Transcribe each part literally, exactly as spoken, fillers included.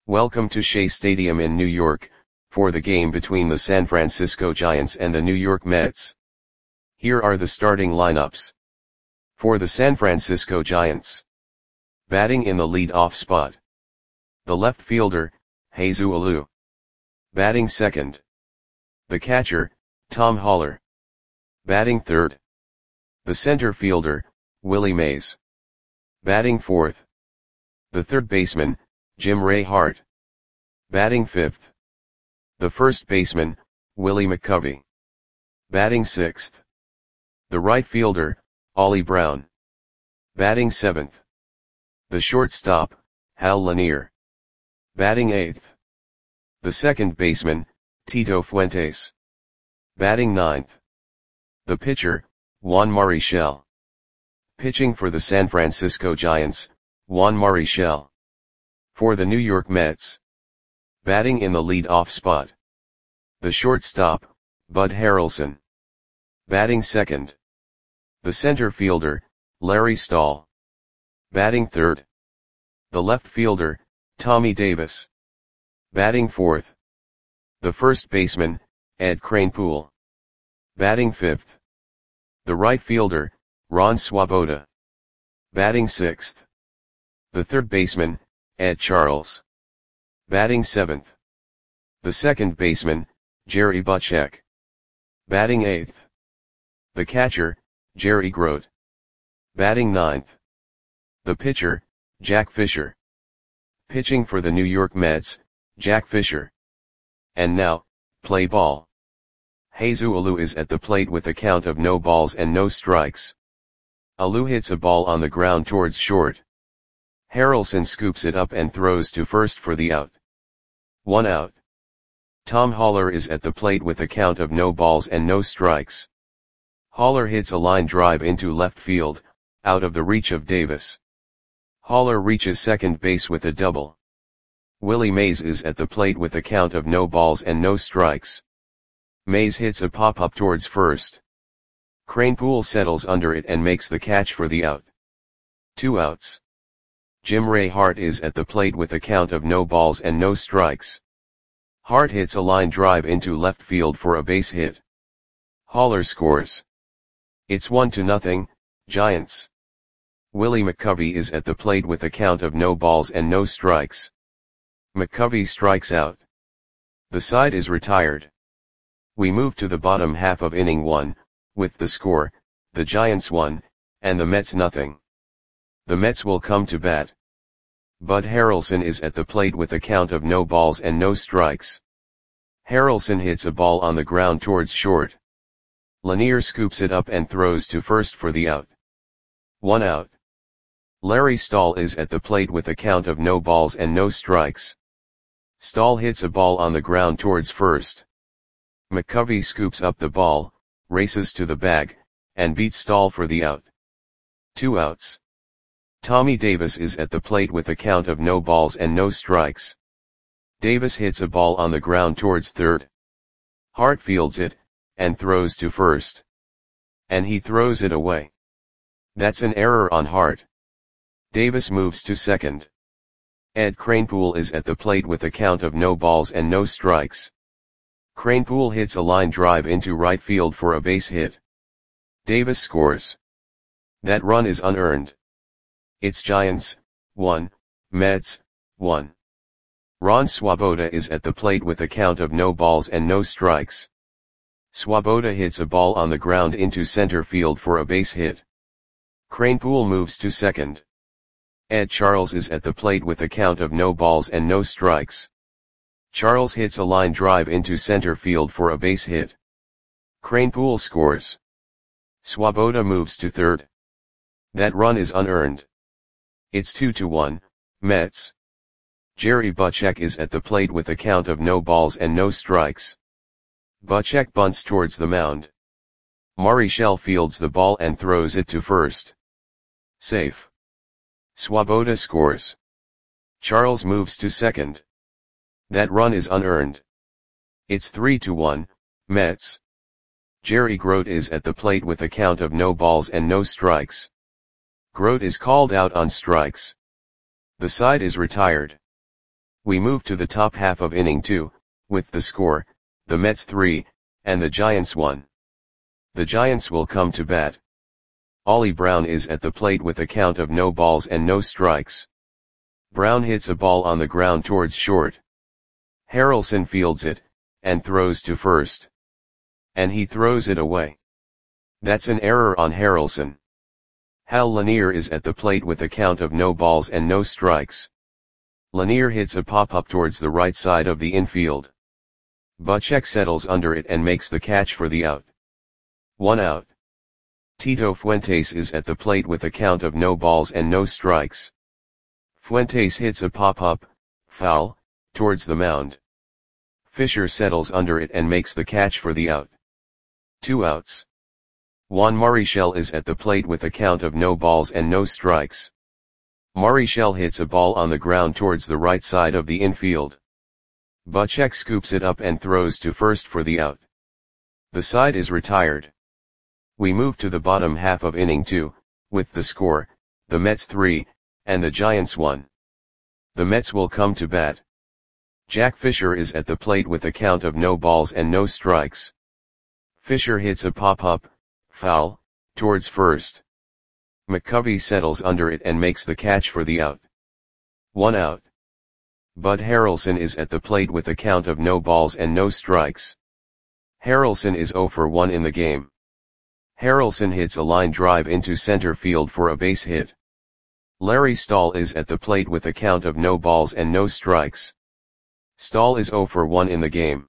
Welcome to Shea Stadium in New York, for the game between the San Francisco Giants and the New York Mets. Here are the starting lineups. For the San Francisco Giants. Batting in the lead-off spot. The left fielder, Jesus Alou. Batting second. The catcher, Tom Haller. Batting third. The center fielder, Willie Mays. Batting fourth. The third baseman, Jim Ray Hart. Batting fifth. The first baseman, Willie McCovey. Batting sixth. The right fielder, Ollie Brown. Batting seventh. The shortstop, Hal Lanier. Batting eighth. The second baseman, Tito Fuentes. Batting ninth. The pitcher, Juan Marichal. Pitching for the San Francisco Giants, Juan Marichal. For the New York Mets. Batting in the lead-off spot. The shortstop, Bud Harrelson. Batting second. The center fielder, Larry Stahl. Batting third. The left fielder, Tommy Davis. Batting fourth. The first baseman, Ed Kranepool. Batting fifth. The right fielder, Ron Swoboda. Batting sixth. The third baseman, Ed Charles. Batting seventh. The second baseman, Jerry Butchek. Batting eighth. The catcher, Jerry Grote. Batting ninth. The pitcher, Jack Fisher. Pitching for the New York Mets, Jack Fisher. And now, play ball. Jesus Alou is at the plate with a count of no balls and no strikes. Alou hits a ball on the ground towards short. Harrelson scoops it up and throws to first for the out. One out. Tom Haller is at the plate with a count of no balls and no strikes. Haller hits a line drive into left field, out of the reach of Davis. Haller reaches second base with a double. Willie Mays is at the plate with a count of no balls and no strikes. Mays hits a pop-up towards first. Kranepool settles under it and makes the catch for the out. Two outs. Jim Ray Hart is at the plate with a count of no balls and no strikes. Hart hits a line drive into left field for a base hit. Haller scores. It's one to nothing, Giants. Willie McCovey is at the plate with a count of no balls and no strikes. McCovey strikes out. The side is retired. We move to the bottom half of inning one, with the score, the Giants one, and the Mets nothing. The Mets will come to bat. Bud Harrelson is at the plate with a count of no balls and no strikes. Harrelson hits a ball on the ground towards short. Lanier scoops it up and throws to first for the out. One out. Larry Stahl is at the plate with a count of no balls and no strikes. Stahl hits a ball on the ground towards first. McCovey scoops up the ball, races to the bag, and beats Stahl for the out. Two outs. Tommy Davis is at the plate with a count of no balls and no strikes. Davis hits a ball on the ground towards third. Hart fields it, and throws to first. And he throws it away. That's an error on Hart. Davis moves to second. Ed Kranepool is at the plate with a count of no balls and no strikes. Kranepool hits a line drive into right field for a base hit. Davis scores. That run is unearned. It's Giants, one, Mets, one. Ron Swoboda is at the plate with a count of no balls and no strikes. Swoboda hits a ball on the ground into center field for a base hit. Kranepool moves to second. Ed Charles is at the plate with a count of no balls and no strikes. Charles hits a line drive into center field for a base hit. Kranepool scores. Swoboda moves to third. That run is unearned. It's two to one, Mets. Jerry Butchek is at the plate with a count of no balls and no strikes. Butchek bunts towards the mound. Marichal fields the ball and throws it to first. Safe. Swoboda scores. Charles moves to second. That run is unearned. It's three to one, Mets. Jerry Grote is at the plate with a count of no balls and no strikes. Grote is called out on strikes. The side is retired. We move to the top half of inning two, with the score, the Mets three, and the Giants one. The Giants will come to bat. Ollie Brown is at the plate with a count of no balls and no strikes. Brown hits a ball on the ground towards short. Harrelson fields it, and throws to first. And he throws it away. That's an error on Harrelson. Hal Lanier is at the plate with a count of no balls and no strikes. Lanier hits a pop-up towards the right side of the infield. Buchek settles under it and makes the catch for the out. One out. Tito Fuentes is at the plate with a count of no balls and no strikes. Fuentes hits a pop-up, foul, towards the mound. Fisher settles under it and makes the catch for the out. Two outs. Juan Marichal is at the plate with a count of no balls and no strikes. Marichal hits a ball on the ground towards the right side of the infield. Buchek scoops it up and throws to first for the out. The side is retired. We move to the bottom half of inning two, with the score, the Mets three, and the Giants one. The Mets will come to bat. Jack Fisher is at the plate with a count of no balls and no strikes. Fisher hits a pop-up, foul, towards first. McCovey settles under it and makes the catch for the out. One out. Bud Harrelson is at the plate with a count of no balls and no strikes. Harrelson is zero for one in the game. Harrelson hits a line drive into center field for a base hit. Larry Stahl is at the plate with a count of no balls and no strikes. Stahl is zero for one in the game.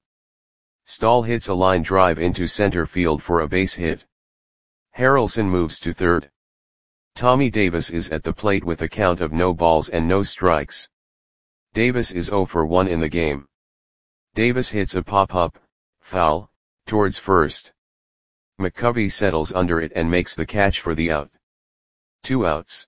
Stahl hits a line drive into center field for a base hit. Harrelson moves to third. Tommy Davis is at the plate with a count of no balls and no strikes. Davis is zero for one in the game. Davis hits a pop-up, foul, towards first. McCovey settles under it and makes the catch for the out. Two outs.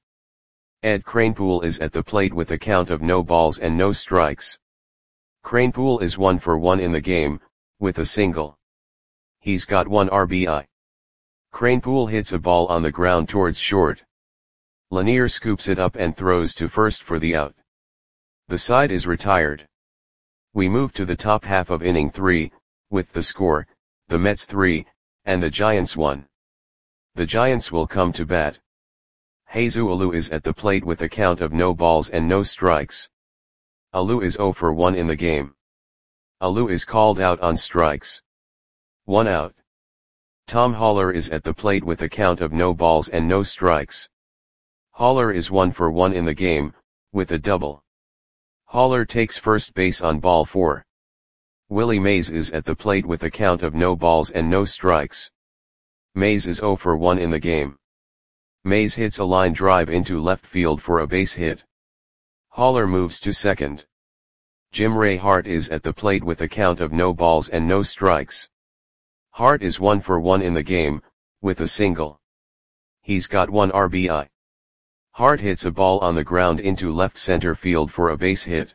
Ed Kranepool is at the plate with a count of no balls and no strikes. Kranepool is one for one in the game, with a single. He's got one R B I. Kranepool hits a ball on the ground towards short. Lanier scoops it up and throws to first for the out. The side is retired. We move to the top half of inning three, with the score, the Mets three, and the Giants one. The Giants will come to bat. Jesus Alou is at the plate with a count of no balls and no strikes. Alou is zero for one in the game. Alou is called out on strikes. One out. Tom Haller is at the plate with a count of no balls and no strikes. Haller is one for one in the game, with a double. Haller takes first base on ball four. Willie Mays is at the plate with a count of no balls and no strikes. Mays is zero for one in the game. Mays hits a line drive into left field for a base hit. Haller moves to second. Jim Ray Hart is at the plate with a count of no balls and no strikes. Hart is one for one in the game, with a single. He's got one R B I. Hart hits a ball on the ground into left center field for a base hit.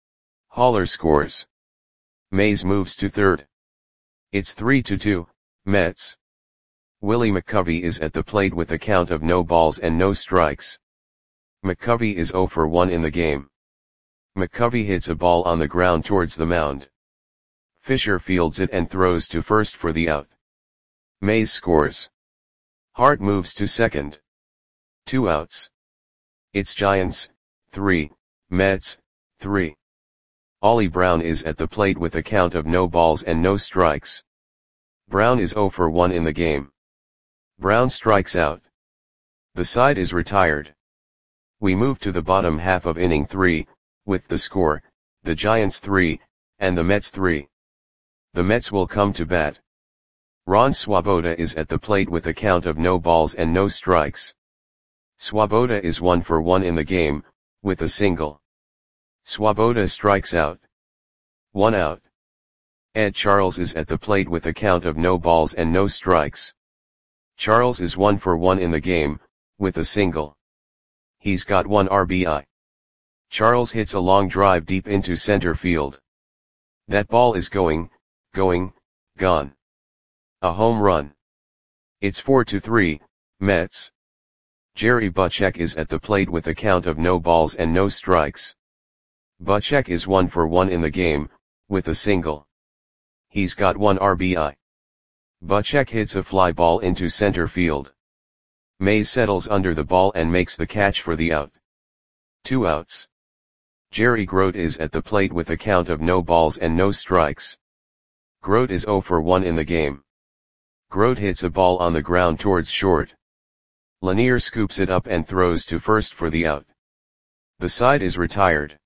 Haller scores. Mays moves to third. It's three to two, Mets. Willie McCovey is at the plate with a count of no balls and no strikes. McCovey is zero for one in the game. McCovey hits a ball on the ground towards the mound. Fisher fields it and throws to first for the out. Mays scores. Hart moves to second. Two outs. It's Giants, three, Mets, three. Ollie Brown is at the plate with a count of no balls and no strikes. Brown is zero for one in the game. Brown strikes out. The side is retired. We move to the bottom half of inning three, with the score, the Giants three, and the Mets three. The Mets will come to bat. Ron Swoboda is at the plate with a count of no balls and no strikes. Swoboda is one for one in the game, with a single. Swoboda strikes out. One out. Ed Charles is at the plate with a count of no balls and no strikes. Charles is one for one in the game, with a single. He's got one R B I. Charles hits a long drive deep into center field. That ball is going, going, gone. A home run. It's four to three, Mets. Jerry Buchek is at the plate with a count of no balls and no strikes. Butchek is one for one in the game, with a single. He's got one R B I. Butchek hits a fly ball into center field. Mays settles under the ball and makes the catch for the out. Two outs. Jerry Grote is at the plate with a count of no balls and no strikes. Grote is zero for one in the game. Grote hits a ball on the ground towards short. Lanier scoops it up and throws to first for the out. The side is retired.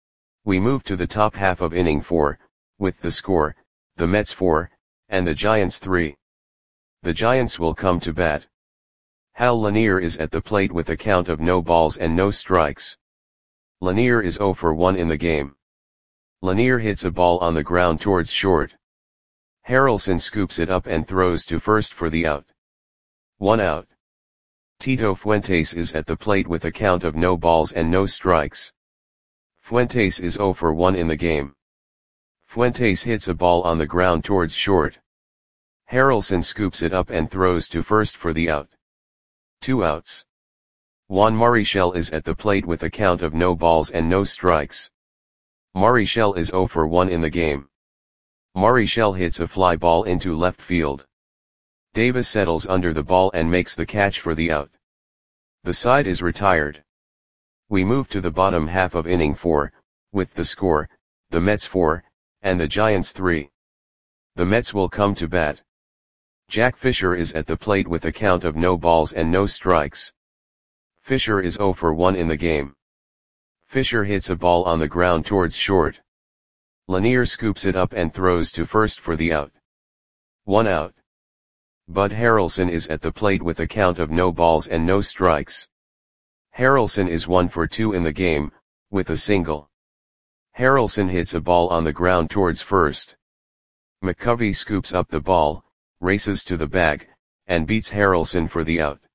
We move to the top half of inning four, with the score, the Mets four, and the Giants three. The Giants will come to bat. Hal Lanier is at the plate with a count of no balls and no strikes. Lanier is zero for one in the game. Lanier hits a ball on the ground towards short. Harrelson scoops it up and throws to first for the out. One out. Tito Fuentes is at the plate with a count of no balls and no strikes. Fuentes is zero for one in the game. Fuentes hits a ball on the ground towards short. Harrelson scoops it up and throws to first for the out. Two outs. Juan Marichal is at the plate with a count of no balls and no strikes. Marichal is zero for one in the game. Marichal hits a fly ball into left field. Davis settles under the ball and makes the catch for the out. The side is retired. We move to the bottom half of inning four, with the score, the Mets four, and the Giants three. The Mets will come to bat. Jack Fisher is at the plate with a count of no balls and no strikes. Fisher is zero for one in the game. Fisher hits a ball on the ground towards short. Lanier scoops it up and throws to first for the out. One out. Bud Harrelson is at the plate with a count of no balls and no strikes. Harrelson is one for two in the game, with a single. Harrelson hits a ball on the ground towards first. McCovey scoops up the ball, races to the bag, and beats Harrelson for the out.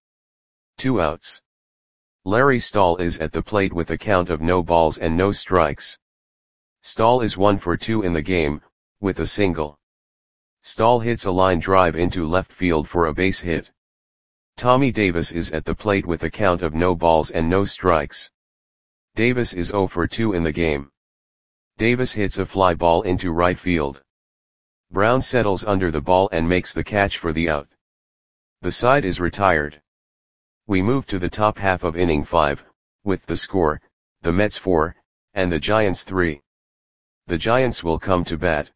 Two outs. Larry Stahl is at the plate with a count of no balls and no strikes. Stahl is one for two in the game, with a single. Stahl hits a line drive into left field for a base hit. Tommy Davis is at the plate with a count of no balls and no strikes. Davis is zero for two in the game. Davis hits a fly ball into right field. Brown settles under the ball and makes the catch for the out. The side is retired. We move to the top half of inning five, with the score, the Mets four, and the Giants three. The Giants will come to bat.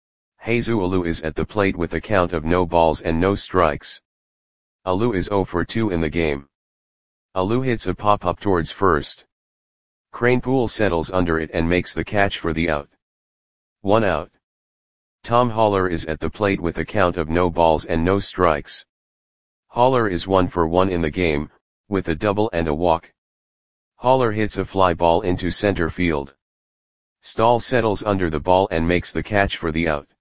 Jesus Alou is at the plate with a count of no balls and no strikes. Alou is zero for two in the game. Alou hits a pop-up towards first. Kranepool settles under it and makes the catch for the out. One out. Tom Haller is at the plate with a count of no balls and no strikes. Haller is one for one in the game, with a double and a walk. Haller hits a fly ball into center field. Stahl settles under the ball and makes the catch for the out.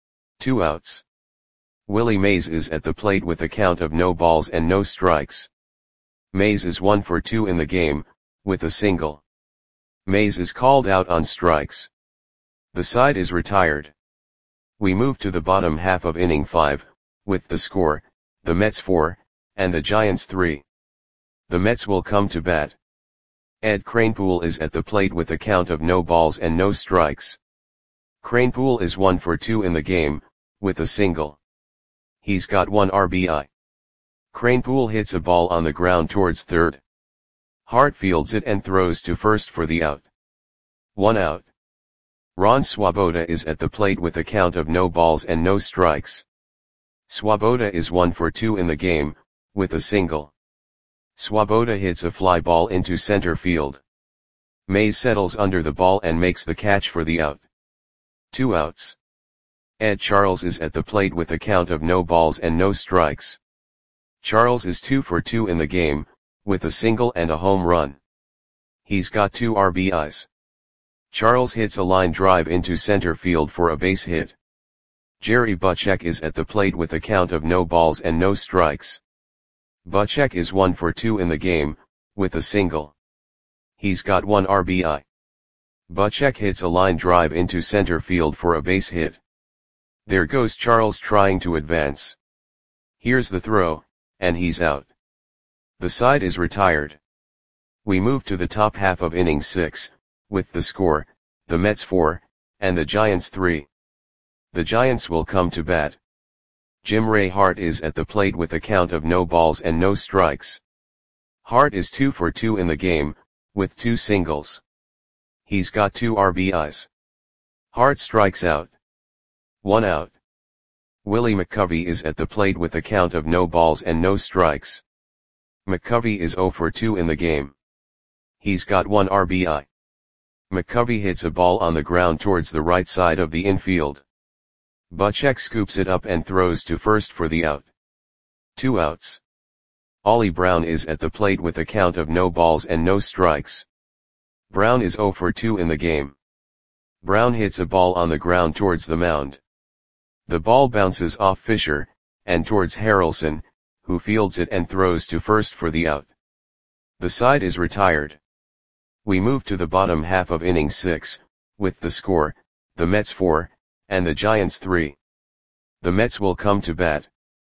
Two outs. Willie Mays is at the plate with a count of no balls and no strikes. Mays is one for two in the game, with a single. Mays is called out on strikes. The side is retired. We move to the bottom half of inning five, with the score, the Mets four, and the Giants three. The Mets will come to bat. Ed Kranepool is at the plate with a count of no balls and no strikes. Kranepool is one for two in the game, with a single. He's got one R B I. Kranepool hits a ball on the ground towards third. Hart fields it and throws to first for the out. One out. Ron Swoboda is at the plate with a count of no balls and no strikes. Swoboda is one for two in the game, with a single. Swoboda hits a fly ball into center field. Mays settles under the ball and makes the catch for the out. Two outs. Ed Charles is at the plate with a count of no balls and no strikes. Charles is two for two in the game, with a single and a home run. He's got two R B Is. Charles hits a line drive into center field for a base hit. Jerry Butchek is at the plate with a count of no balls and no strikes. Butchek is one for two in the game, with a single. He's got one R B I. Butchek hits a line drive into center field for a base hit. There goes Charles trying to advance. Here's the throw, and he's out. The side is retired. We move to the top half of inning six, with the score, the Mets four, and the Giants three. The Giants will come to bat. Jim Ray Hart is at the plate with a count of no balls and no strikes. Hart is two for two in the game, with two singles. He's got two R B Is. Hart strikes out. One out. Willie McCovey is at the plate with a count of no balls and no strikes. McCovey is zero for two in the game. He's got one R B I. McCovey hits a ball on the ground towards the right side of the infield. Buchek scoops it up and throws to first for the out. Two outs. Ollie Brown is at the plate with a count of no balls and no strikes. Brown is zero for two in the game. Brown hits a ball on the ground towards the mound. The ball bounces off Fisher, and towards Harrelson, who fields it and throws to first for the out. The side is retired. We move to the bottom half of inning six, with the score, the Mets four, and the Giants three. The Mets will come to bat.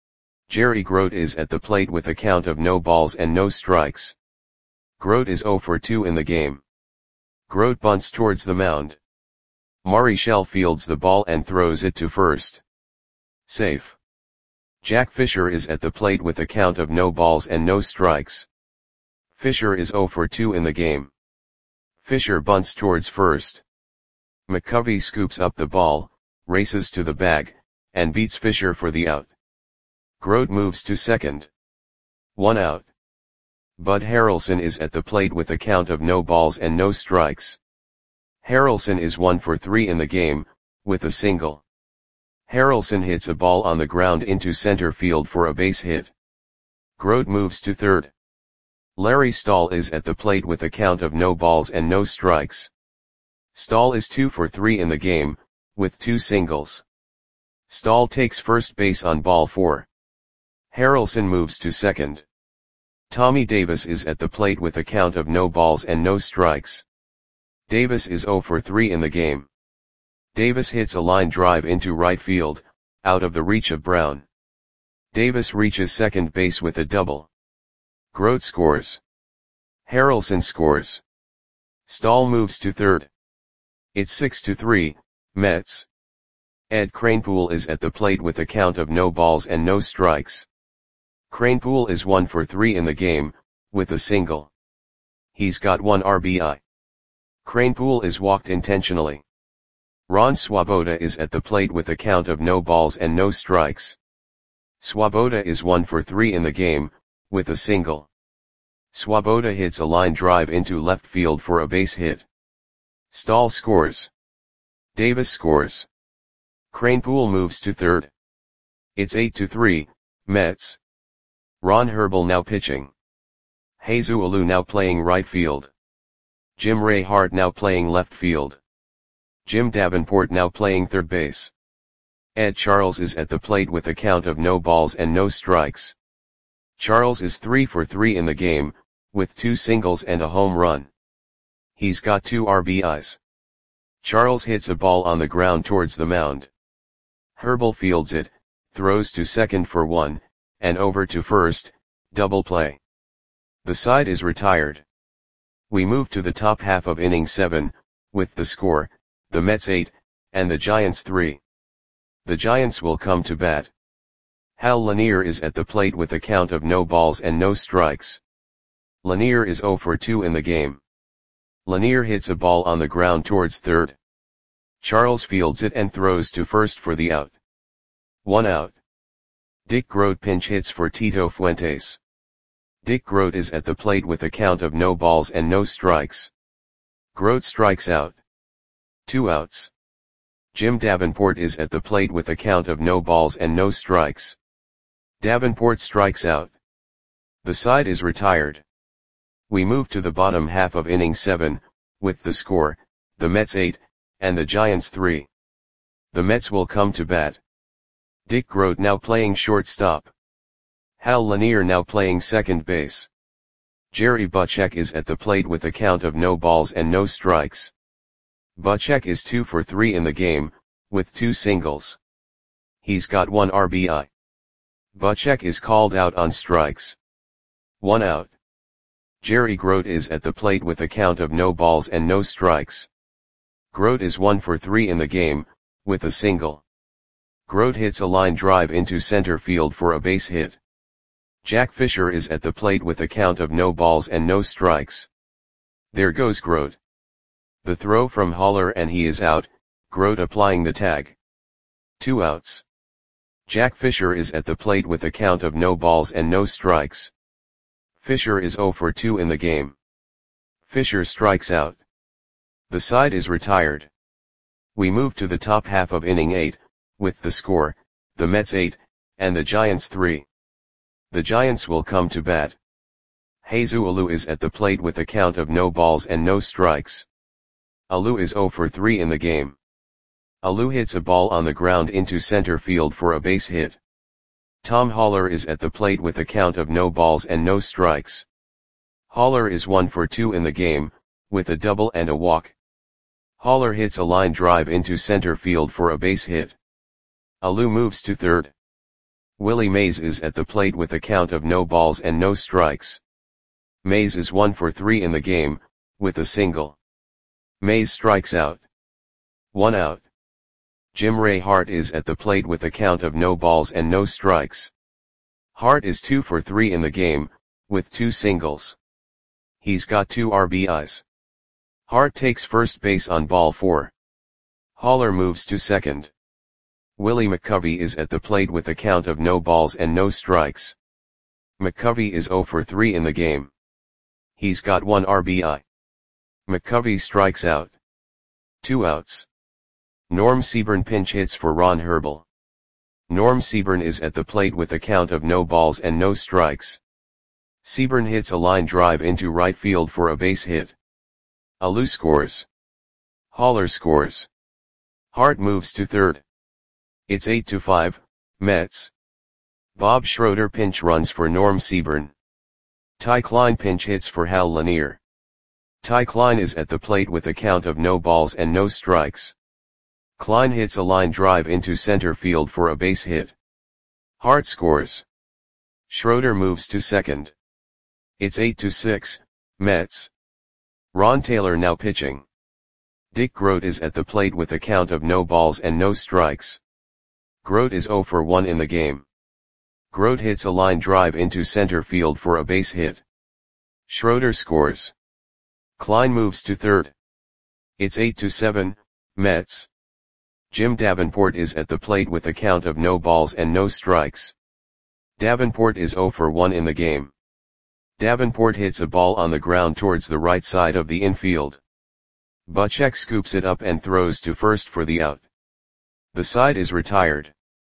Jerry Grote is at the plate with a count of no balls and no strikes. Grote is zero for two in the game. Grote bunts towards the mound. Marichal fields the ball and throws it to first. Safe. Jack Fisher is at the plate with a count of no balls and no strikes. Fisher is zero for two in the game. Fisher bunts towards first. McCovey scoops up the ball, races to the bag, and beats Fisher for the out. Grote moves to second. One out. Bud Harrelson is at the plate with a count of no balls and no strikes. Harrelson is one for three in the game, with a single. Harrelson hits a ball on the ground into center field for a base hit. Grote moves to third. Larry Stahl is at the plate with a count of no balls and no strikes. Stahl is two for three in the game, with two singles. Stahl takes first base on ball four. Harrelson moves to second. Tommy Davis is at the plate with a count of no balls and no strikes. Davis is zero for three in the game. Davis hits a line drive into right field, out of the reach of Brown. Davis reaches second base with a double. Grote scores. Harrelson scores. Stahl moves to third. It's six to three, Mets. Ed Kranepool is at the plate with a count of no balls and no strikes. Kranepool is one for three in the game, with a single. He's got one R B I. Kranepool is walked intentionally. Ron Swoboda is at the plate with a count of no balls and no strikes. Swoboda is one for three in the game, with a single. Swoboda hits a line drive into left field for a base hit. Stahl scores. Davis scores. Kranepool moves to third. It's eight to three, Mets. Ron Herbel now pitching. Jesus Alou now playing right field. Jim Ray Hart now playing left field. Jim Davenport now playing third base. Ed Charles is at the plate with a count of no balls and no strikes. Charles is three for three in the game, with two singles and a home run. He's got two R B Is. Charles hits a ball on the ground towards the mound. Herbel fields it, throws to second for one, and over to first, double play. The side is retired. We move to the top half of inning seven, with the score, the Mets eight, and the Giants three. The Giants will come to bat. Hal Lanier is at the plate with a count of no balls and no strikes. Lanier is zero for two in the game. Lanier hits a ball on the ground towards third. Charles fields it and throws to first for the out. One out. Dick Grote pinch hits for Tito Fuentes. Dick Grote is at the plate with a count of no balls and no strikes. Grote strikes out. Two outs. Jim Davenport is at the plate with a count of no balls and no strikes. Davenport strikes out. The side is retired. We move to the bottom half of inning seven, with the score, the Mets eight, and the Giants three. The Mets will come to bat. Dick Grote now playing shortstop. Hal Lanier now playing second base. Jerry Buchek is at the plate with a count of no balls and no strikes. Buchek is two for three in the game, with two singles. He's got one R B I. Buchek is called out on strikes. One out. Jerry Grote is at the plate with a count of no balls and no strikes. Grote is one for three in the game, with a single. Grote hits a line drive into center field for a base hit. Jack Fisher is at the plate with a count of no balls and no strikes. There goes Grote. The throw from Haller and he is out, Grote applying the tag. Two outs. Jack Fisher is at the plate with a count of no balls and no strikes. Fisher is zero for two in the game. Fisher strikes out. The side is retired. We move to the top half of inning eight, with the score, the Mets eight, and the Giants three. The Giants will come to bat. Jesus Alou is at the plate with a count of no balls and no strikes. Alou is zero for three in the game. Alou hits a ball on the ground into center field for a base hit. Tom Haller is at the plate with a count of no balls and no strikes. Haller is one for two in the game, with a double and a walk. Haller hits a line drive into center field for a base hit. Alou moves to third. Willie Mays is at the plate with a count of no balls and no strikes. Mays is one for three in the game, with a single. Mays strikes out. One out. Jim Ray Hart is at the plate with a count of no balls and no strikes. Hart is two for three in the game, with two singles. He's got two R B Is. Hart takes first base on ball four. Haller moves to second. Willie McCovey is at the plate with a count of no balls and no strikes. McCovey is zero for three in the game. He's got one R B I. McCovey strikes out. Two outs. Norm Seaburn pinch hits for Ron Herbel. Norm Seaburn is at the plate with a count of no balls and no strikes. Seaburn hits a line drive into right field for a base hit. Alou scores. Haller scores. Hart moves to third. It's eight to five, Mets. Bob Schroeder pinch runs for Norm Seaburn. Ty Klein pinch hits for Hal Lanier. Ty Klein is at the plate with a count of no balls and no strikes. Klein hits a line drive into center field for a base hit. Hart scores. Schroeder moves to second. It's eight to six, Mets. Ron Taylor now pitching. Dick Grote is at the plate with a count of no balls and no strikes. Grote is zero for one in the game. Grote hits a line drive into center field for a base hit. Schroeder scores. Klein moves to third. It's eight to seven, Mets. Jim Davenport is at the plate with a count of no balls and no strikes. Davenport is zero for one in the game. Davenport hits a ball on the ground towards the right side of the infield. Buchek scoops it up and throws to first for the out. The side is retired.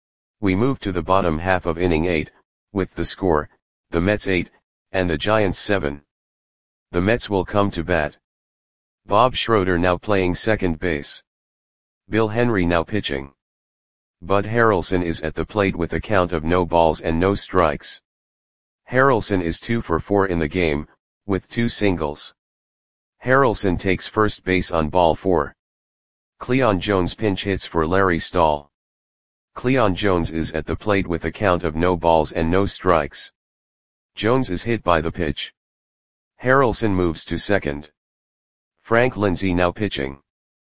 We move to the bottom half of inning eight, with the score, the Mets eight, and the Giants seven. The Mets will come to bat. Bob Schroeder now playing second base. Bill Henry now pitching. Bud Harrelson is at the plate with a count of no balls and no strikes. Harrelson is two for four in the game, with two singles. Harrelson takes first base on ball four. Cleon Jones pinch hits for Larry Stahl. Cleon Jones is at the plate with a count of no balls and no strikes. Jones is hit by the pitch. Harrelson moves to second. Frank Lindsay now pitching.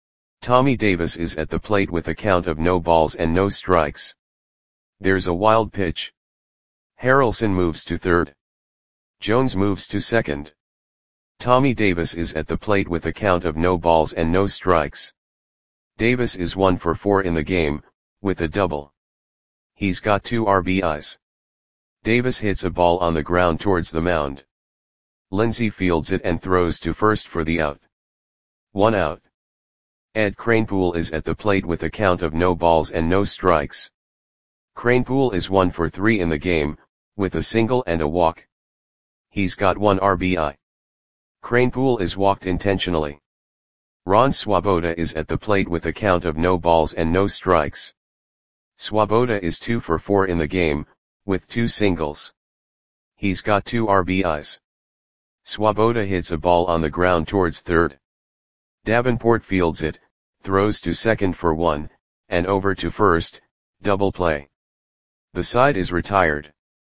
Tommy Davis is at the plate with a count of no balls and no strikes. There's a wild pitch. Harrelson moves to third. Jones moves to second. Tommy Davis is at the plate with a count of no balls and no strikes. Davis is one for four in the game, with a double. He's got two R B Is. Davis hits a ball on the ground towards the mound. Lindsay fields it and throws to first for the out. One out. Ed Kranepool is at the plate with a count of no balls and no strikes. Kranepool is one for three in the game, with a single and a walk. He's got one R B I. Kranepool is walked intentionally. Ron Swoboda is at the plate with a count of no balls and no strikes. Swoboda is two for four in the game, with two singles. He's got two R B Is. Swoboda hits a ball on the ground towards third. Davenport fields it, throws to second for one, and over to first, double play. The side is retired.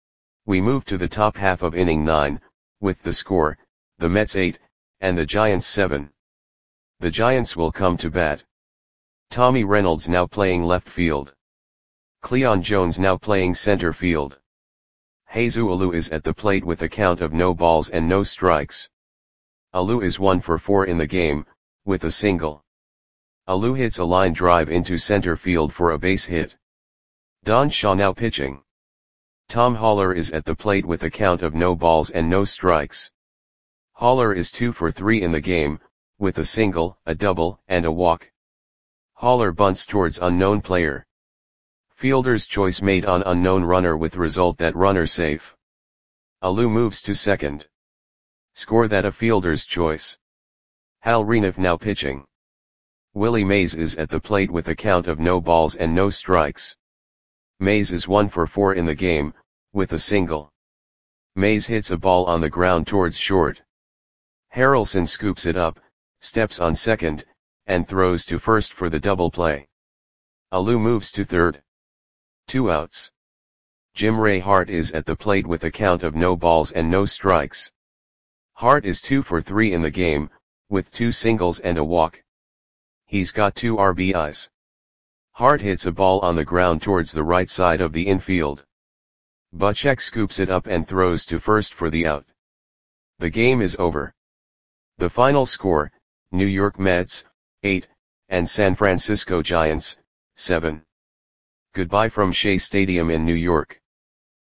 We move to the top half of inning nine, with the score, the Mets eight, and the Giants seven. The Giants will come to bat. Tommy Reynolds now playing left field. Cleon Jones now playing center field. Jesus Alou is at the plate with a count of no balls and no strikes. Alou is one for four in the game, with a single. Alou hits a line drive into center field for a base hit. Don Shaw now pitching. Tom Haller is at the plate with a count of no balls and no strikes. Haller is two for three in the game, with a single, a double, and a walk. Haller bunts towards unknown player. Fielder's choice made on unknown runner with result that runner safe. Alou moves to second. Score that a fielder's choice. Hal Renouf now pitching. Willie Mays is at the plate with a count of no balls and no strikes. Mays is one for four in the game, with a single. Mays hits a ball on the ground towards short. Harrelson scoops it up, steps on second, and throws to first for the double play. Alou moves to third. Two outs. Jim Ray Hart is at the plate with a count of no balls and no strikes. Hart is two for three in the game, with two singles and a walk. He's got two R B Is. Hart hits a ball on the ground towards the right side of the infield. Buchek scoops it up and throws to first for the out. The game is over. The final score, New York Mets, eight, and San Francisco Giants, seven. Goodbye from Shea Stadium in New York.